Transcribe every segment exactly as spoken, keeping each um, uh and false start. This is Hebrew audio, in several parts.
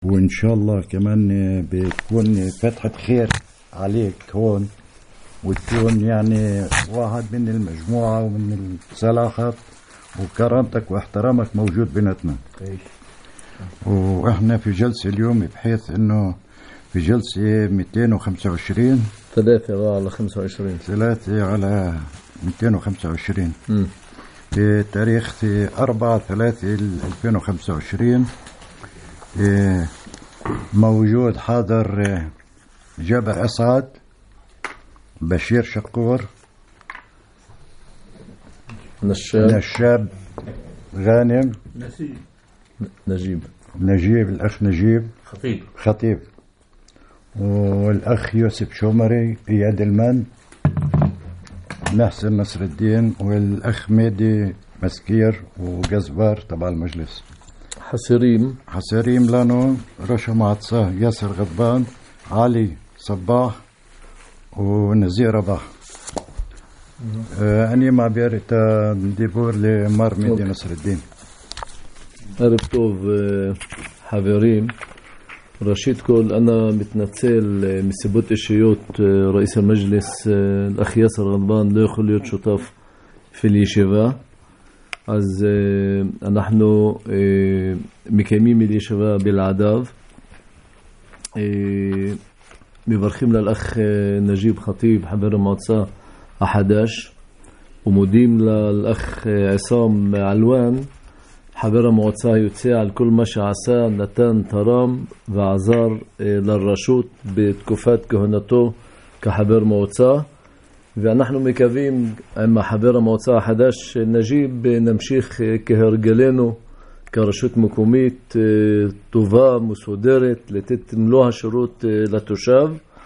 وإن شاء الله كمان بتكون فتحة خير عليك هون، وتكون يعني واحد من المجموعة ومن الصلاحات وكرامتك واحترامك موجود بيناتنا. وإحنا في جلسة اليوم بحيث إنه في جلسة مئتين وخمسة وعشرين ثلاثة على خمسة وعشرين ثلاثة على مئتين وخمسة وعشرين في تاريخ أربعة ثلاثة ألفين وخمسة وعشرين. موجود حاضر جابر أسعد، بشير شقور، نشاب نشاب غانم، نجيب نجيب الأخ نجيب خطيب خطيب والأخ يوسف شومري، إياد المان، محسن نصر الدين، والأخ ميدي مسكير وجزبار تبع المجلس. حسريم حسريم لانو، رشا معتصاه، ياسر غضبان، علي صباح، ونزير رباح. آه أني ما بيرتا ديبور لمار ميدي نصر الدين. عرب טוב חברים, ראשית כל أنا מתנצל מסיבות אישיות, رئيس المجلس الأخ ياسر غضبان לא יכול להיות שותף في اليشيفة, אז אנחנו מקיימים ישיבה בלעדיו. מברכים לאח נג'יב חטיב, חבר המועצה החדש, ומודים לאח עסام علوان, חבר המועצה היוצא, על כל מה שעשה, נתן, תרם ועזר לרשות בתקופת כהונתו כחבר מועצה. ואנחנו מקווים עם חבר המועצה החדש נג'יב נמשיך כהרגלנו כרשות מקומית טובה, מסודרת, לתת מלוא השירות לתושב.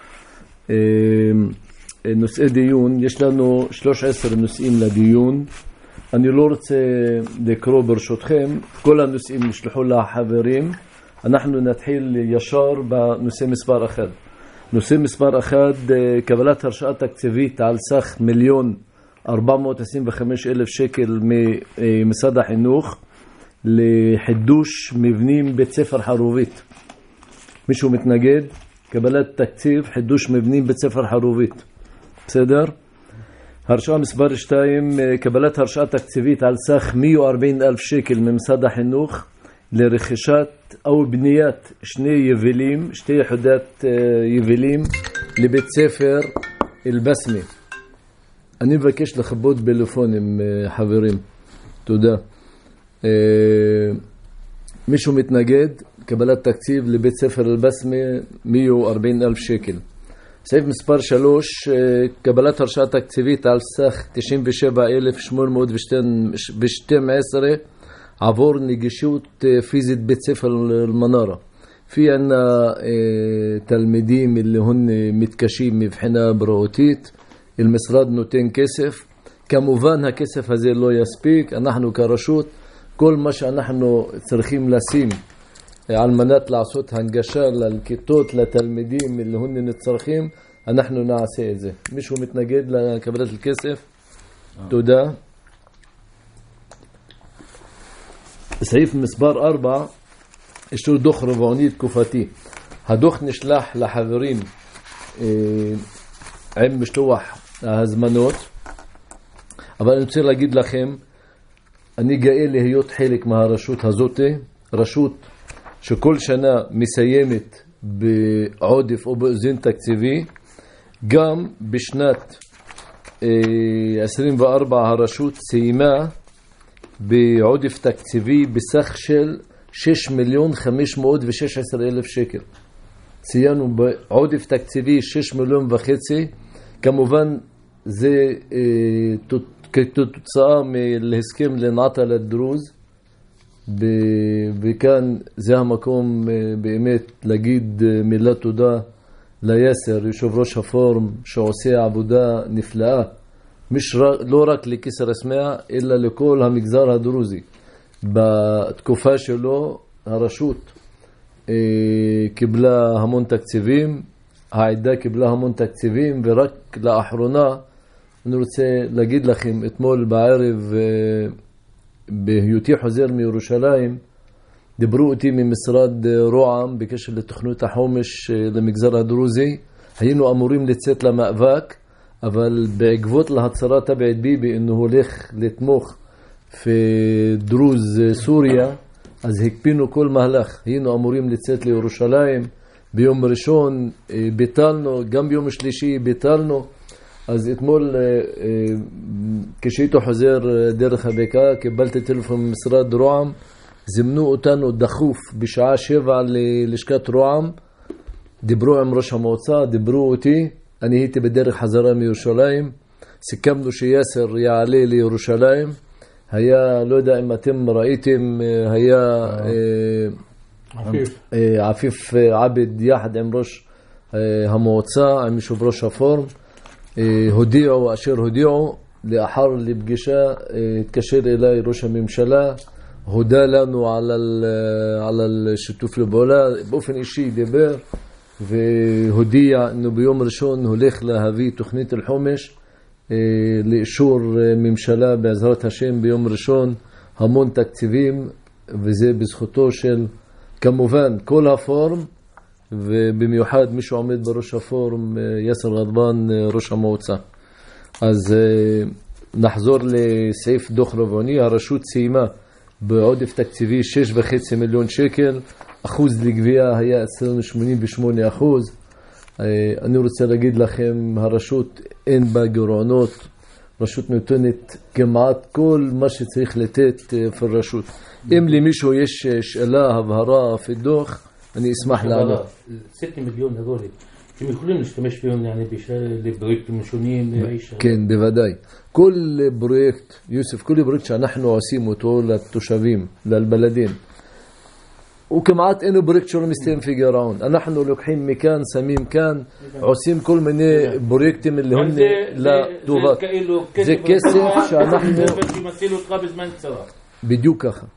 נושאי דיון, יש לנו שלושה עשר נושאים לדיון. אני לא רוצה לקרוא ברשותכם, כל הנושאים נשלחו לחברים. אנחנו נתחיל ישר בנושא מספר אחד. נושא מספר אחד, קבלת הרשאה תקציבית על סך מיליון ארבע מאות עשרים וחמישה אלף שקל ממשרד החינוך לחידוש מבנים בית ספר חרובית. מישהו מתנגד? קבלת תקציב חידוש מבנים בית ספר חרובית, בסדר? הרשאה מספר שתיים, קבלת הרשאה תקציבית על סך מאה וארבעים אלף שקל ממשרד החינוך לרכישת או בניית שני יבילים, שתי יחידות יבילים לבית ספר אל-בסמה. אני מבקש לכבות בטלפונים חברים, תודה. מישהו מתנגד? קבלת תקציב לבית ספר אל-בסמה מאה וארבעים אלף שקל. סעיף מספר שלוש, קבלת הרשאה תקציבית על סך תשעים ושבעה אלף שמונה מאות ושתים עשרה עבור נגישות פיזית בית ספר المنارة. في عنا تلميذים اللي هن מתקשים מבחינה בריאותית, المسراد נותן כסף. כמובן הכסף הזה לא יספיק, אנחנו כרשות כל מה שאנחנו צריכים לשים על מנת לעשות הנגשה לכיתות לתלמידים اللي هن נצרכים, אנחנו נעשה את זה. מישהו מתנגד לקבלת הכסף? תודה. סעיף מספר ארבע, יש לו דוח רבעוני תקופתי. הדוח נשלח לחברים עם משלוח ההזמנות, אבל אני רוצה להגיד לכם, אני גאה להיות חלק מהרשות הזאת, רשות שכל שנה מסיימת בעודף או באיזון תקציבי. גם בשנת עשרים וארבע הרשות סיימה בעודף תקציבי בסך של שישה מיליון חמש מאות ושש עשרה אלף שקל. ציינו בעודף תקציבי שישה מיליון וחצי. כמובן זה כתוצאה מהסכם לנעתה לדרוז, וכאן זה המקום באמת להגיד מילה תודה ליאסר, יושב ראש הפורום, שעושה עבודה נפלאה, מש לא רק לכסר הסמאה אלא לכל המגזר הדרוזי. בתקופה שלו הרשות קיבלה המון תקציבים, העדה קיבלה המון תקציבים, ורק לאחרונה אני רוצה להגיד לכם, אתמול בערב בהיותי חוזר מירושלים דיברו אותי ממשרד רועם בקשר לתוכנית החומש למגזר הדרוזי. היינו אמורים לצאת למאבק, אבל בעקבות להצהרה תבעית ביבי אנו הולך לתמוך בדרוז סוריה, אז הקפינו כל מהלך. היינו אמורים לצאת לירושלים ביום ראשון, ביטלנו, גם ביום שלישי ביטלנו. אז אתמול כשהייתי חוזר דרך הבקעה קיבלתי טלפון ממשרד רועם, זימנו אותנו דחוף בשעה שבע ללשכת רועם, דיברו עם ראש המועצה, דיברו אותי, אני הייתי בדרך חזרה מירושלים, סיכמנו שיאסר יעלה לירושלים. היה, לא יודע אם אתם ראיתם, היה עפיף, עפיף עבד יחד עם ראש המועצה, עם יושב ראש הפורום, הודיעו אשר הודיעו. לאחר לפגישה התקשר אליי ראש הממשלה, הודע לנו על על השיתוף לפעולה, באופן אישי דיבר והודיע אנו ביום ראשון הולך להביא תוכנית החומש לאישור ממשלה בעזרת השם ביום ראשון, המון תקציבים, וזה בזכותו של כמובן כל הפורום, ובמיוחד מי שעומד בראש הפורום יאסר גדבאן ראש המועצה. אז נחזור לסעיף דוח רבעוני. הרשות סיימה בעודף תקציבי שש וחצי מיליון שקל, אחוז לגבייה היה אצלנו שמונים ושמונה אחוז. אני רוצה להגיד לכם, הרשות אין בה גירעונות, רשות נותנת כמעט כל מה שצריך לתת في הרשות. אם למישהו יש שאלה, הבהרה في הדוח, אני אשמח לענות. ستة מיליון هذول הם יכולים להשתמש בהם يعني לפרויקטים שונים? כן, בוודאי. כל פרויקט, יוסף, כל פרויקט שאנחנו עושים אותו לתושבים, לבלדים, וכמעט אינו פרויקט שלא מסתיים في גירעון. אנחנו לוקחים מכאן, שמים כאן, עושים כל מיני פרויקטים اللي הם לטובת. זה כסף שאנחנו ימציל אותך בזמן קצר. בדיוק ככה.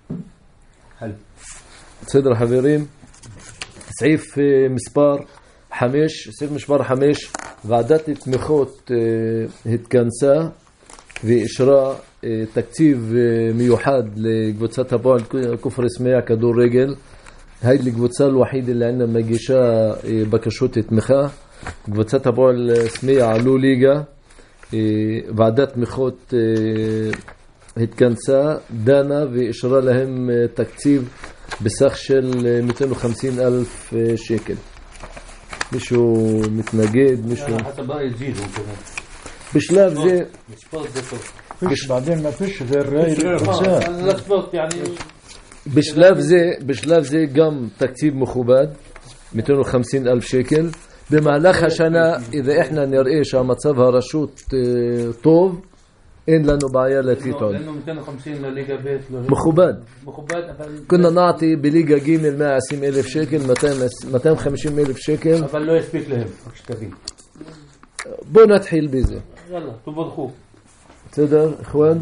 בסדר חברים, סעיף מספר חמש, סעיף מספר חמש, ועדת תמיכות התכנסה ואישרה תקציב מיוחד לקבוצת הפועל כפר סמיע כדורגל. هاي القبوتسة الوحيدة اللي عندنا مجيشة بكشوت تمخة. قبوتسة הפועל סמיע עלו ליגה. ועדת תמיכות התכנסה, דנה ואישרה להם תקציב בסך של מאתיים וחמישים אלף שקל. מישהו מתנגד? מישהו? בשלב זה فيش بعدين ما فيش غير هاي القبوتسة. בשלב זה, בשלב זה גם תקציב מכובד, מאתיים וחמישים אלף שקל. במהלך השנה, إذا إحنا נראה שהמצב הרשות טוב, אין לנו בעיה לתת עוד. מאתיים וחמישים לליגה ב' מכובד. מכובד, אבל... كنا نعطي בליגה ג' مئة وعشرين ألف שקל, מאתיים וחמישים אלף שקל. אבל לא יספיק להם, רק שתבין. בוא נתחיל בזה. יאללה, תבורכו. בסדר, איחואן?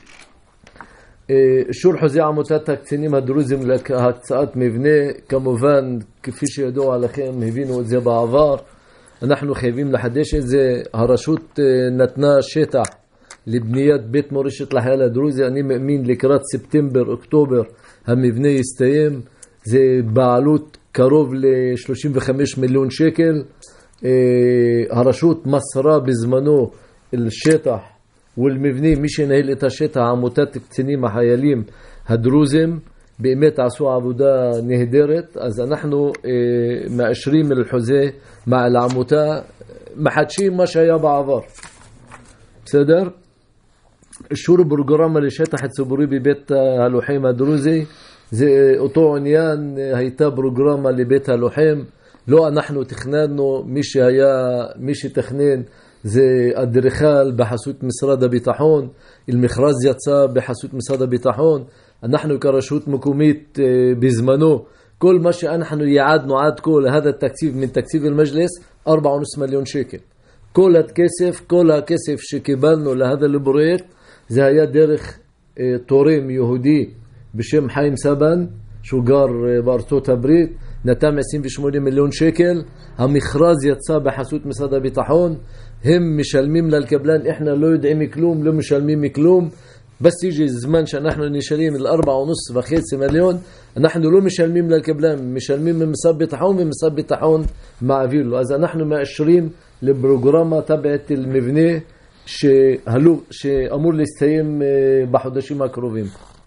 אישור חוזה עמותת הקצינים הדרוזים להקצאת מבנה, כמובן כפי שידוע לכם, הבינו את זה בעבר, אנחנו חייבים לחדש את זה. הרשות נתנה שטח לבניית בית מורשת לחייל הדרוזי, אני מאמין לקראת ספטמבר אוקטובר המבנה יסתיים, זה בעלות קרוב ל-שלושים וחמישה מיליון שקל. הרשות מסרה בזמנו לשטח ולמבנה, מי שנהל את השטח, עמותת קצינים החיילים הדרוזים, באמת עשו עבודה נהדרת. אז אנחנו אה, מאשרים לחוזה מע העמותה, מחדשים מה שהיה בעבר. בסדר? אישור פרוגרמה לשטח הציבורי בבית הלוחם הדרוזי, זה אותו עניין, הייתה פרוגרמה לבית הלוחם, לא אנחנו תכננו, מי שהיה, מי שתכנן זה אדריכל בחסות משרד הביטחון, المכרז יצא בחסות משרד הביטחון. אנחנו כרשות מקומית בזמנו, כל מה שאנחנו יעדנו עד כה להדה התקציב מן תקציב المجلس ארבע ונص מיליון שקל. כל הכסף, כל הכסף שקיבלנו להדה לפרויקט, זה היה דרך תורם יהודי בשם חיים סבן, שהוא גר בארצות הברית, נתן עשרים ושמונה מיליון שקל. המכרז יצא בחסות משרד הביטחון, הם משלמים לקבלן, אנחנו לא יודעים כלום, לא משלמים כלום. بس يجي الزمان שנحن نشلم الأربعة ونص وخمسة مليون نحن لو משלמים للكبلان משלמים مصاب بطاحون ومصاب بطاحون مع فيلو. إذا نحن مأشرين البروجرامة تبعت المبنى שהלו, שאמור להסתיים בחודשים הקרובים.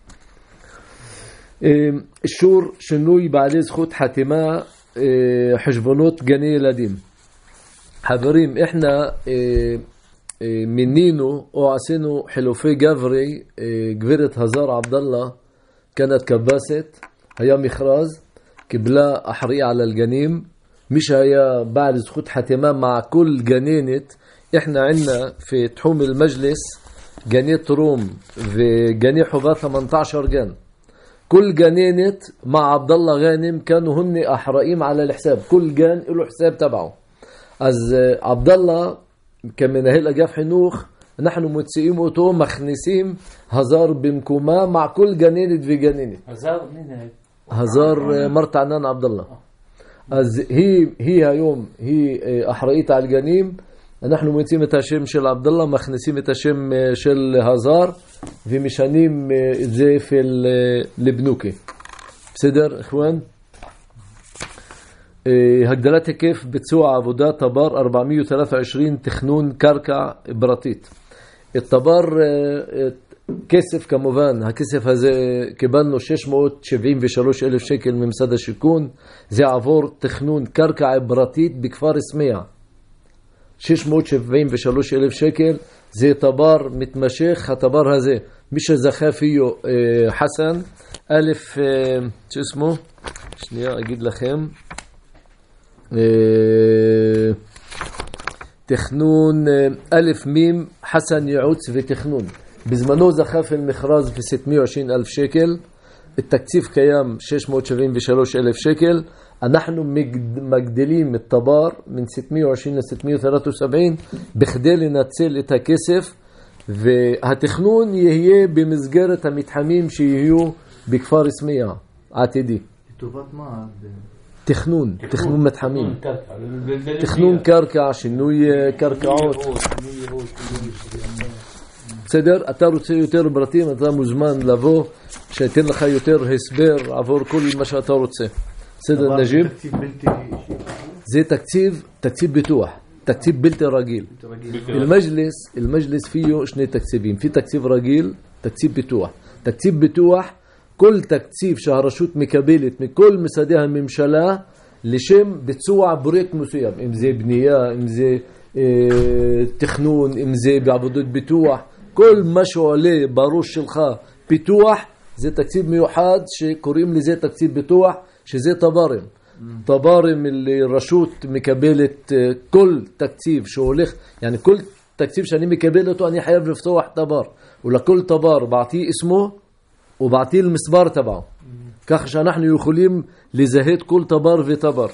אישור שינוי בעלי זכות חתימה חשבונות גני ילדים. חברים, احنا מינינו או עשינו חילופי גברי. גברת הזר עבדאללה كانت كباسת, היה מכרז, קיבלה אחראי על הגנים. מי שהיה בעל זכות חתימה مع كل גננת. احنا عندنا في تحوم المجلس جنينة روم وجنينة حوبات ثمانية عشر جن. كل جنينة مع عبد الله غانم كانوا هن احرائيم على الحساب. كل جان له حساب تبعه. از عبد الله كمن هلا جاف حنوخ نحن متسئين اوتو مخنسين هزار بمكوما مع كل جنينة في جنينة. هزار مين هاي؟ هزار مرت عنان عبد الله. از هي هي يوم هي احرائيت على الجنيم. אנחנו מוצאים את השם של עבדאללה, מכניסים את השם של הזר ומשנים את זה לבנוקי. בסדר, אחוון? הגדלת היקף ביצוע עבודה טבר ארבע מאות ושלוש עשרה תכנון קרקע פרטית. את טבר כסף כמובן, הכסף הזה קיבלנו שש מאות שבעים ושלושה אלף שקל ממשרד השיכון. זה עבור תכנון קרקע פרטית בכפר סמיע. שש מאות שבעים ושלושה אלף שקל. זה טבר מתמשך. הטבר הזה מי שזכה פיו חסן א' שסמו שנייה אגיד לכם תכנון א' מים חסן ייעוץ ותכנון. בזמנו זכה في المכרז في ستمائة وعشرين ألف שקל. التكثيف קיים שש מאות שבעים ושלושה אלף שקל. אנחנו מגדלים את טבר من ستمائة وعشرين ل ستمائة وثلاثة وسبعين בכדי לנצל את הכסף, והתכנון יהיה במסגרת המתחמים שיהיו בכפר סמיע עתידי. לטובת מה? תכנון, תכנון מתחמים, תכנון קרקע, שינוי קרקעות. בסדר? אתה רוצה יותר פרטים, אתה מוזמן לבוא שייתן לך יותר הסבר עבור כל מה שאתה רוצה. בסדר נג'יב? זה תקציב, תקציב ביטוח, תקציב בלתי רגיל. المجلس, المجلس فيه שני תקציבים, في תקציב רגיל, תקציב ביטוח. תקציב ביטוח, כל תקציב שהרשות מקבלת מכל משרדי הממשלה לשם ביצוע פרויקט מסוים, אם זה בנייה, אם זה אה, תכנון, אם זה בעבודות ביטוח, כל מה שעולה בראש שלך פיתוח, זה תקציב מיוחד שקוראים לזה תקציב ביטוח, שזה טברים. טברים לרשות מקבלת כל תקציב שהולך, يعني כל תקציב שאני מקבל אותו אני חייב לפתוח טבר, ולכל טבר בעתי اسمه ובעתי المספר תבעו, כך שאנחנו יכולים לזהות כל טבר וטבר.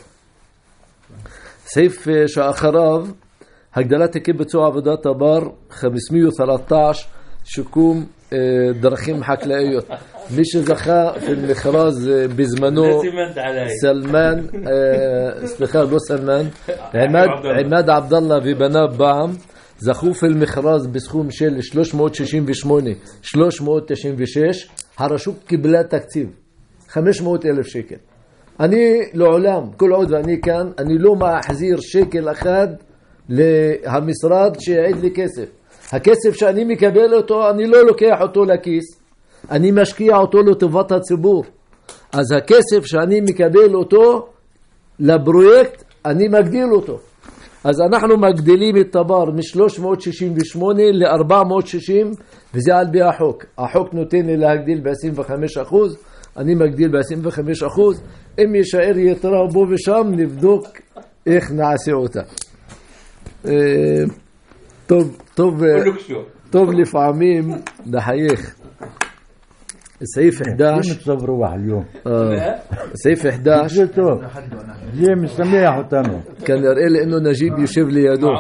סעיף שאחריו, הגדלת היקף ביצוע עבודת טבר חמש מאות ושלוש עשרה שיקום דרכים חקלאיות. מי שזכה في المכרז בזמנו סלמן, סליחה לא סלמן, עמד עבדאללה ובניו בעם זכו في المכרז בסכום של שלוש מאות שישים ושמונה אלף שלוש מאות תשעים ושש. הרשות קיבלה תקציב חמש מאות אלף שקל. אני לעולם, כל עוד ואני כאן, אני לא מחזיר שקל אחד למשרד שיעד לי כסף. הכסף שאני מקבל אותו, אני לא לוקח אותו לכיס, אני משקיע אותו לטובת הציבור. אז הכסף שאני מקבל אותו לפרויקט, אני מגדיל אותו. אז אנחנו מגדילים את טבר מ-שלוש מאות שישים ושמונה ל-ארבע מאות שישים, וזה על פי החוק. החוק נותן לי להגדיל ב-עשרים וחמישה אחוז, אני מגדיל ב-עשרים וחמישה אחוז. אם יישאר יתרה פה ושם, נבדוק איך נעשה אותה. טוב, טוב, טוב לפעמים לחייך. סעיף אחת עשר. نتصب روح اليوم. סעיף אחת עשר. قلتوا ليه مسميح אותנו. كان يرى لي انه نجيب يشوف لي يدو.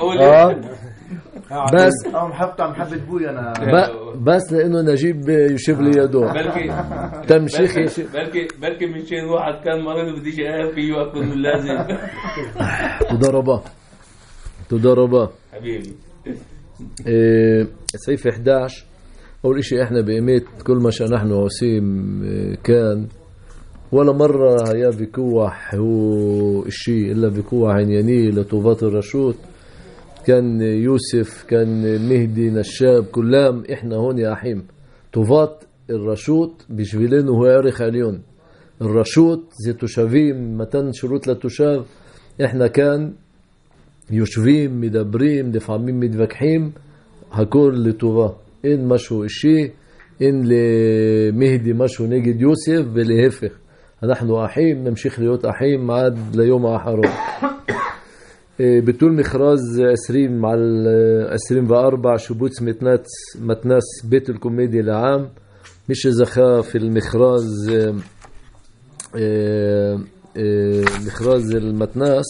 بس عم حبط عم حبت بوي انا بس لانه نجيب يشوف لي يدو. بلكي تمشيخ بلكي بلكي من شين واحد كان مريض بديش اعرف فيه اكل من لازم. تضربه تضربه حبيبي. سعيف أحد عشر. أول إشي إحنا بقيمت كل ما نحن عوسيم كان ولا مرة هيا بكوح هو الشيء إلا بكوح عنياني لطوبات الرشود. كان يوسف كان مهدي نشاب كلام إحنا هون يا أحيم طوبات الرشود بشبيلين وهو عرق عليون الرشود زي تشافيم متن شروط لتشاف إحنا كان يشوفين مدبرين دفعمين مدفكحين هكول لطوبة إن مشو الشيء إن لمهدي مشو نجد يوسف بالهفخ نحن أحيم نمشيخ ليوت أحيم عاد ليوم آخرون. بتول مخراز عشرين مع العشرين وأربع شبوت متناس متناس بيت الكوميديا العام مش زخا في المخراز مخراز المتناس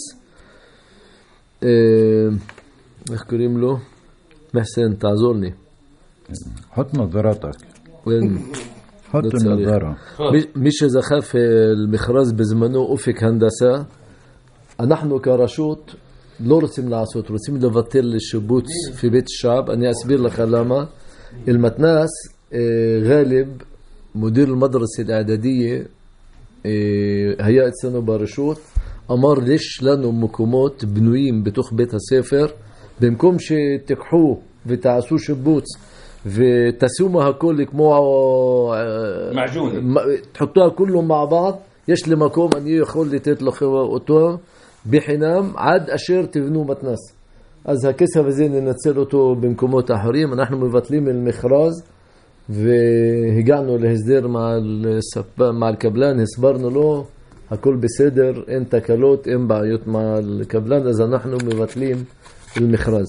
اخكريم له محسن تعذرني حط نظاراتك وين حط النظارة مش زخا في المخراز بزمنه أفك هندسة. نحن كرشوت لو رسم العصوت رسم لفتل الشبوت في بيت الشعب أني أسبير لك لما المتناس غالب مدير المدرسة الإعدادية هيئة سنة بارشوت أمر ليش لأنه مكومات بنويم بتوخ بيت السفر بمكمش تكحوه بتعسوه شبوت في تسومها كلك مو معجون تحطوها كلهم مع بعض يش لمكوم أن يخلي تطلق أوتو بحنام عاد أشير تبنو متناس أزها كسها زين نتصل أوتو بمكومات حريم نحن مبطلين المخراز وهجعنا لهزدير مع السبا مع الكبلان هسبرنا له هكل بصدر انت كلوت ان بعيوت مع الكبلان اذا نحن مبطلين المخراز.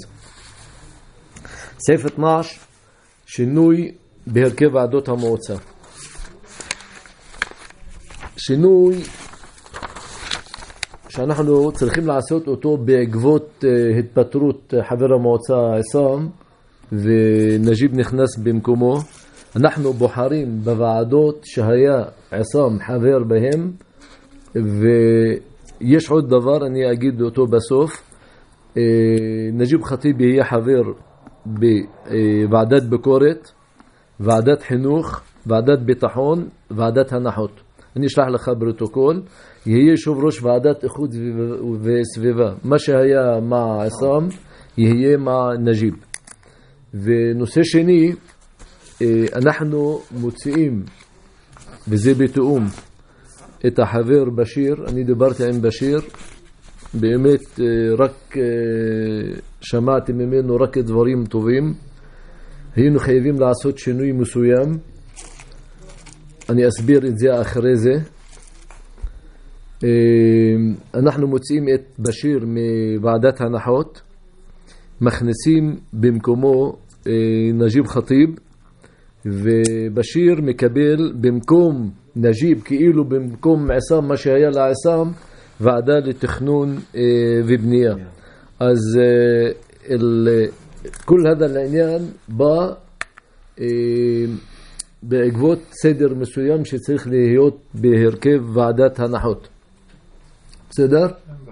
سيف اثناشر شنوي بهركب عدوتها موتسا شنوي عشان نحن ترخيم العسوت اوتو بعقبوت هتبتروت حبيرة موتسا عصام ونجيب نخنس بمكومو نحن بحارين بوعدوت شهياء عصام حبير بهم ويشعد دفار اني اجيد اوتو بسوف نجيب خطيبي هي حبير بوعدات بكورت وعدات حنوخ وعدات بطحون وعدات هنحوت اني اشرح لك بروتوكول هي شوف روش وعدات اخوت وسفيفا ماشي هي مع عصام هي مع نجيب. ونושא שני אנחנו מוציאים וזה בתאום את החבר בשיר. אני דיברתי עם בשיר באמת רק שמעתי ממנו רק דברים טובים. היינו חייבים לעשות שינוי מסוים אני אסביר את זה אחרי זה. אנחנו מוציאים את בשיר מוועדת הנחות מכניסים במקומו נג'יב חטיב ובשיר מקבל במקום נג'יב כאילו במקום עסם מה שהיה לעסם ועדה לתכנון ובנייה. אז כל هذا העניין בא בעקבות סדר מסוים שצריך להיות בהרכב ועדת הנחות. בסדר?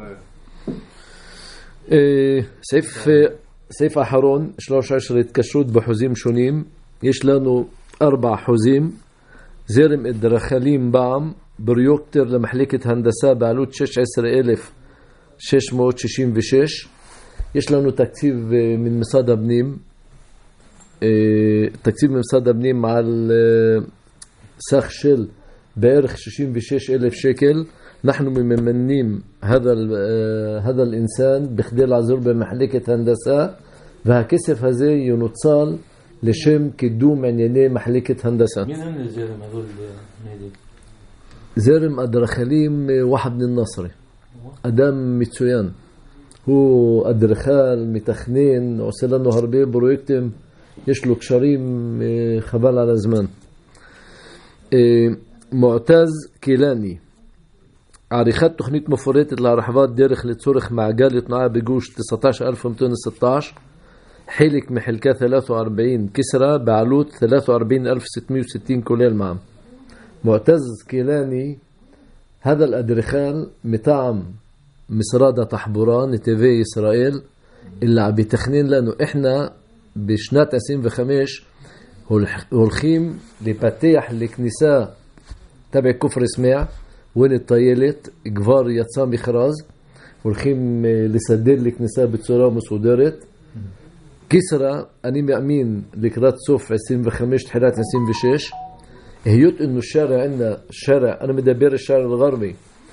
סעיף סעיף האחרון שלוש עשרה התקשרות בחוזים שונים. יש לנו ארבע חוזים. זרם אדריכלים בע"מ בריוקטר למחלקת הנדסה בעלות שש עשרה אלף שש מאות שישים ושש. יש לנו תקציב ממשרד הפנים תקציב ממשרד הפנים על סך של בערך שישים ושש אלף שקל. نحن ممنين هذا هذا الإنسان بخدي العذر بمحلكة هندسة وهكسف هذا ينتصال لشم كدوم عيني محلكة هندسة. مين هم الزرم هذول نادي؟ زرم أدرخليم واحد من النصري أدم متسويان هو أدرخال متخنين وصلنا هربي برويكتم يشلو كشريم خبال على زمان. معتز كيلاني عريخات تخنيت مفوريت لرحبات ديرخ لتصورخ معجال يطنعها بجوش تسعة عشر ألف ومئتين وستة عشر حيلك محلكة ثلاثة وأربعين كسرة بعلوت ثلاثة وأربعين ألف وستمئة وستين كوليل معهم. معتز كيلاني هذا الأدرخال متعم مصرادة تحبوران تيفي إسرائيل اللي عم بتخنين لأنه إحنا بشنات عشرين وخمسة הולכים לפתח לכניסה תבע כפר סמיע, וין הטיילת, כבר יצא מכרז, הולכים לסדר לכניסה בצורה מסודרת. כסרא, אני מאמין לקראת סוף עשרים וחמש, תחילת עשרים ושש, היות אנו שרע ענה, שרע, אני מדבר الشارع الغربي,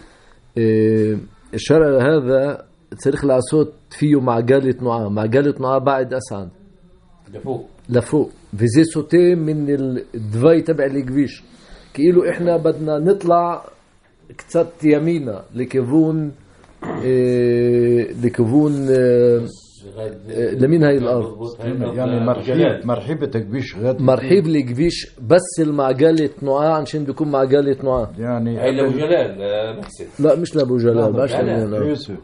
الشارع هذا צריך לעשות فيه معجل תנועה, معجل תנועה بعد أسعد لفوق لفوق, וזה סוטה מן الدواي تبع الكبيش, כאילו احنا بدنا نطلع קצת ימינה לכיוון לכיוון لمين هاي الأرض يعني مرحيب مرحبة كبيش غد مرحيب لكبيش بس المعجلة نوعا عشان بيكون معجلة نوعا يعني هاي لابو جلال محسن. لا مش لابو جلال باش يوسف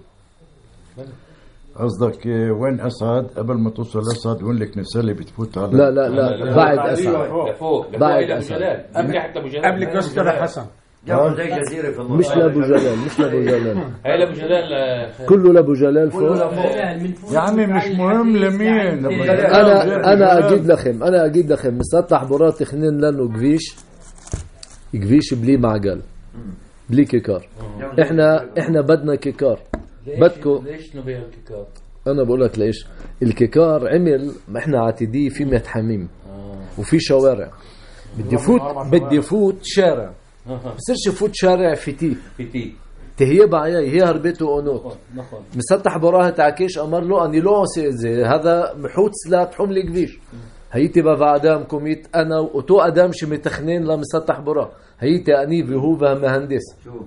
قصدك وين أسعد قبل ما توصل أسعد وين الكنيسة اللي بتفوت على لا لا لا بعد أسعد لفوق بعد لابو أسعد. جلال قبل حتى ابو جلال قبل كوستر حسن جابوا زي جزيرة في النص. مش لابو جلال مش لابو جلال هاي لابو جلال آه، كله لابو جلال فوق. يا عمي مش مهم لمين انا انا اجيب لكم انا اجيب لكم مسطح برات خنين لانه كفيش كفيش بلي معجل بلي كيكار. احنا احنا بدنا كيكار. بدكم ليش نبيع الكيكار؟ انا بقول لك ليش الكيكار عمل. ما احنا عتيديه في ميت حميم وفي شوارع. بدي فوت بدي فوت شارع بصيرش فوت شارع فتي فتي تهيه بعيا هي هربته اونوت مسطح براه تعكيش امر له اني لو سي هذا محوت سلات حمل كبير. هيتي بفعدام كوميت انا وتو ادم شي متخنين لمسطح براه. هيتي اني هو مهندس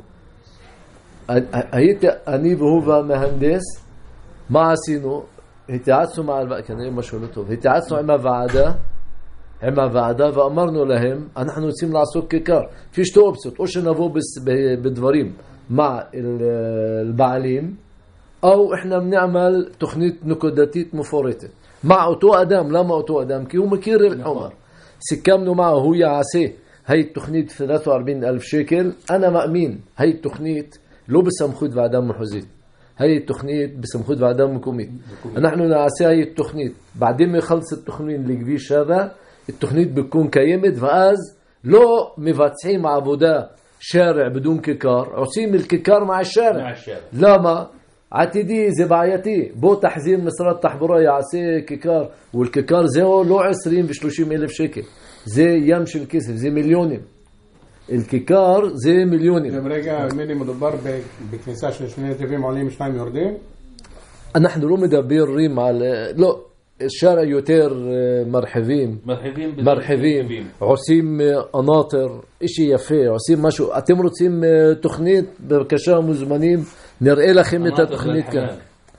هيتي اني هو مهندس مع سينو هيتعصوا مع البقى كان مش ولته هيتعصوا مع بعدا اما بعدا فامرنا لهم نحن نسيم لعصوك كيكار فيش توبسط وش نبو بس بدوريم مع البعليم او احنا بنعمل تقنيه نكوداتيت مفورته مع اوتو ادم لا ما اوتو ادم كي هو مكير الحمر سكمنوا معه هو يعسيه. هي التقنيه ثلاثة وأربعين ألف شيكل. انا مأمين هي التقنيه لو بسمخود بعدم محوزيت. هي التقنيه بسمخود بعدم كوميت. نحن نعسيه هي التقنيه بعدين ما يخلص التقنين اللي كبيش هذا التقنيه بتكون كيمت فاز لو مفتحين مع عبودا شارع بدون كيكار عصيم الكيكار مع الشارع, مع الشارع. لا ما عتيدي زبايتي بو تحزين مسرات تحبرا يعسي كيكار والكيكار زي لو عشرين بشلوشين ألف شيكل زي يمشي الكسف زي مليونين الكيكار زي مليونين. لما رجع مني مدبر بكنيسة شنو تبي عليه مش فاهم يردين. نحن لو مدبرين مع لا الشارع يوتير مرحبين مرحبين مرحبين عصيم قناطر اشي يفي عصيم ماشو اتمروا تسيم تخنيت بكشا مزمنين نرئي لخيمة تخنيت كان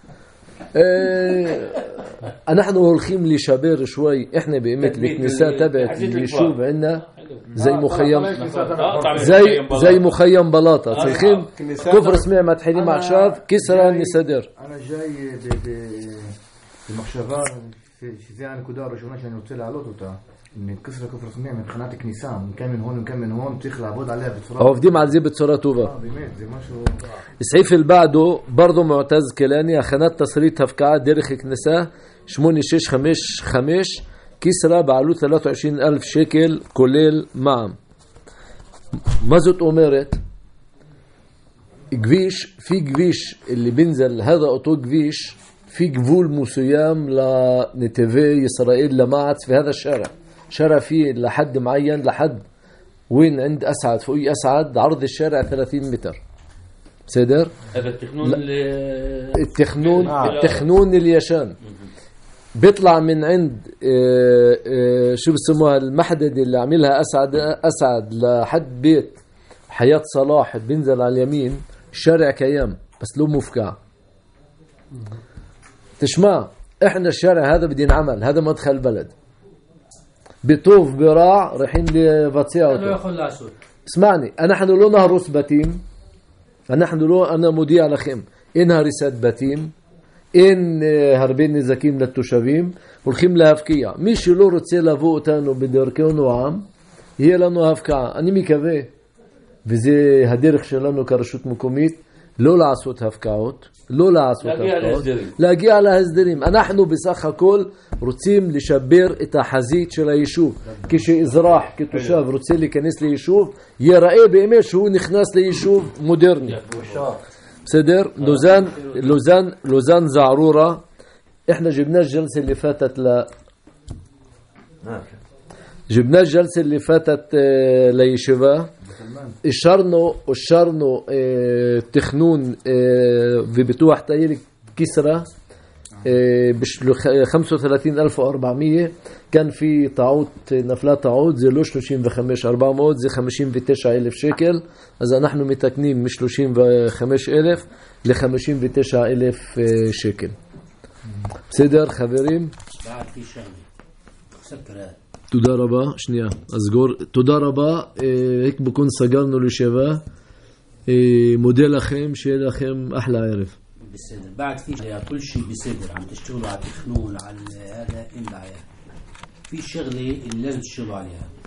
اه نحن هولخيم لشابير شوي احنا بقيمت الكنيسة تبعت اللي شوف عنا زي مخيم زي زي مخيم بلاطة تخيم كفر سمع متحيلين مع شاف كسرى النسادر. انا جاي بمحشبة في في הנקודה הראשונה שאני רוצה להעלות אותה. ان كسرى كفر سميع من قناة الكنيسة من كم من هون ومن كم من هون צריך לעבוד عليها بصورة عوفدين على زي بصورة طوبة. اه באמת זה משהו. السعيف اللي بعده برضه معتز كلاني خانات تصريط هفكعات ديرخ كنيسة ثمانية ستة خمسة خمسة كسرى بعلو ثلاثة وعشرين ألف شيكل كليل معم. مازوت أمرت كفيش في كفيش اللي بينزل هذا أوتو كفيش في جفول مسيام لنتيفي إسرائيل لمعت في هذا الشارع. شارع فيه لحد معين لحد وين عند أسعد فوقي أسعد عرض الشارع ثلاثين متر سيدر. هذا التخنون التخنون التخنون اليشان بيطلع من عند اه اه شو بسموها المحدد اللي عملها أسعد أسعد لحد بيت حياة صلاح بينزل على اليمين شارع كيام بس له مفكع. تسمع احنا الشارع هذا بدي نعمل هذا مدخل البلد بطوف براع رايحين لفاتسيا. اسمعني انا نحن له نهرس بتيم نحن له انا مذيع لخيم ان هرسات بتيم ان هربين زكيم للتشابيم والخيم لهفكية مش له رتسي لفوق تانو بدركونو عام هي لانه هفكعة اني مكوي وزي هديرخ שלנו כרשות מקומית לא לעשות הפקעות, לא לעשות להגיע הפקעות, להסדרים. להגיע להסדרים. אנחנו בסך הכל רוצים לשבר את החזית של היישוב. כשאזרח, כתושב, רוצה להיכנס ליישוב, יראה באמת שהוא נכנס ליישוב מודרני. בסדר؟ لوزان لوزان لوزان زعرورة احنا جبنا الجلسة اللي فاتت ل جبنا الجلسة اللي فاتت ليشبه اشرنا اشرنا تخنون وبتوح تايل كسرة ب خمسة وثلاثين ألف وأربعمية كان في تعود نفلات تعود زي لو ثلاثين وخمسة أربعمائة زي خمسين وتسعة ألف شекל אז אנחנו מתקנים מ-שלושים וחמישה אלף ל-חמישים ותשעה אלף שקל. בסדר חברים? תודה רבה. שנייה אסגור. תודה רבה. היק בקון סגרנו לישיבה. מודה לכם, שיהיה לכם אחלה ערב. בסדר. بعد في كل شيء بصدر عم تشتغلوا على التخنون على هذا إلا في شغلة اللي لازم تشتغلوا عليها.